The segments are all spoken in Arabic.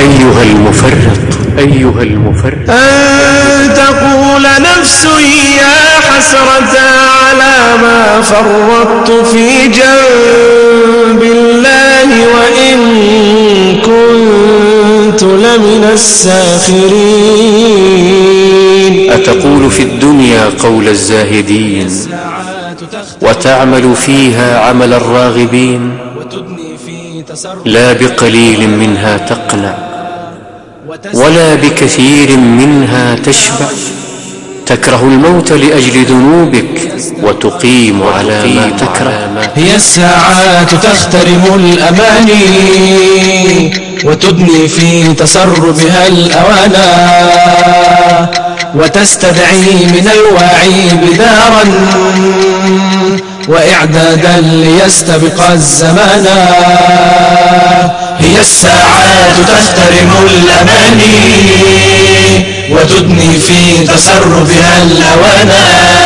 أيها المفرط أن تقول نفس يا حسرة على ما فرطت في جنب الله وإن كنت لمن الساخرين. أتقول في الدنيا قول الزاهدين وتعمل فيها عمل الراغبين؟ لا بقليل منها تقنع ولا بكثير منها تشبع. تكره الموت لأجل ذنوبك وتقيم على ما تكره. هي الساعات تخترم الأماني وتدني في تسربها الأوانا وتستدعي من الواعي بدارا وإعدادا ليستبق الزمان. هي الساعات تخترم الأماني وتدني في تسربها الأوانا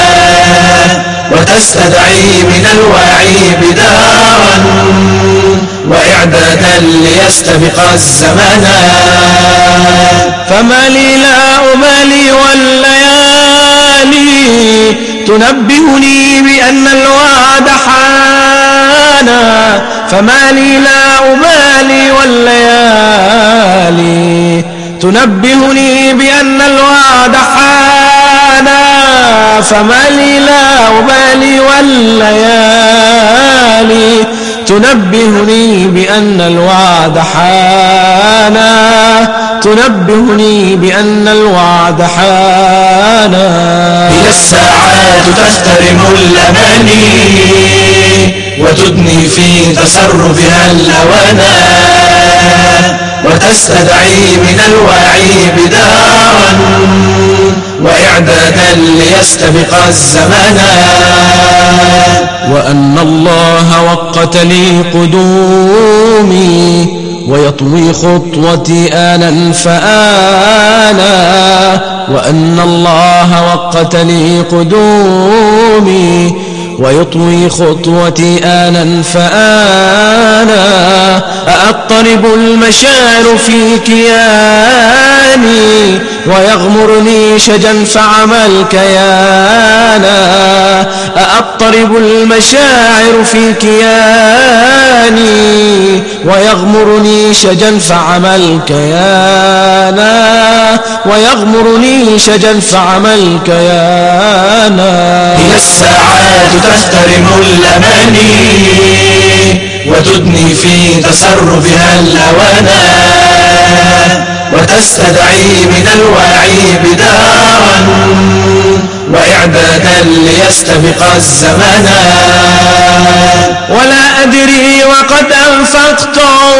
وتستدعي من الواعي بدارا وإعدادا ليستبق الزمان. فما لي لا أبالي والليالي تنبهني بأن الوعد حانا. فما لي لا أبالي والليالي تنبهني بأن الوعد حانا. فما لي لا أبالي والليالي تنبهني بأن الوعد حانا. تنبهني بأن الوعد حانا. هي الساعات تخترم الأماني وتدني في تسربها الأوانا وتستدعي من الواعي بدارا وإعدادا ليستبق الزمان. وأن الله وقت لي قدومي ويطوي خطوتي آنا فآنا. وأن الله وقت لي قدومي ويطوي خطوتي آنا فآنا. أأضطرب المشاعر في كياني ويغمرني شجا فعمى الكيانا. أأضطرب المشاعر في كياني ويغمرني شجا فعمى الكيانا. ويغمرني شجا فعمى الكيانا. هي الساعات تخترم الأماني وتدني في تسربها الأوانا وتستدعي من الواعي بدارا وإعدادا ليستبق الزمان. ولا أدري وقد أنفقت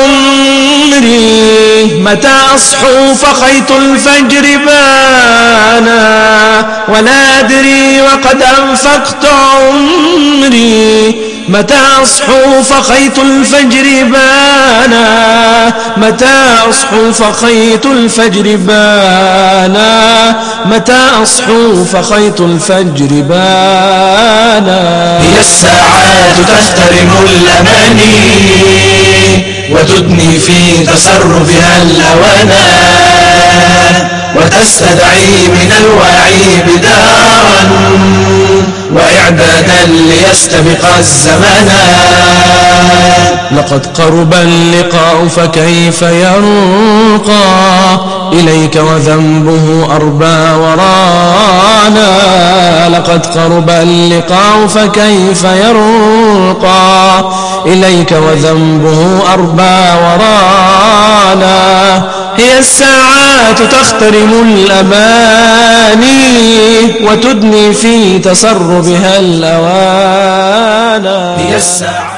عمري متى أصحو فخيط الفجر بانا. ولا أدري وقد أنفقت عمري متى أصحو فخيط الفجر بانا. متى أصحو فخيط الفجر بانا. متى أصحو فخيط الفجر بانا. هي الساعات تخترم الأماني وتدني في تسربها الأوانا وتستدعي من الواعي بدارا وإعدادا ليستبق الزمان. لقد قرب اللقاء فكيف يرقى إليك وذنبه أربى ورانا. لقد قرب اللقاء فكيف يرقى إليك وذنبه أربى ورانا. هي الساعات تخترم الأماني وتدني في تسربها الأوانا. هي الساعات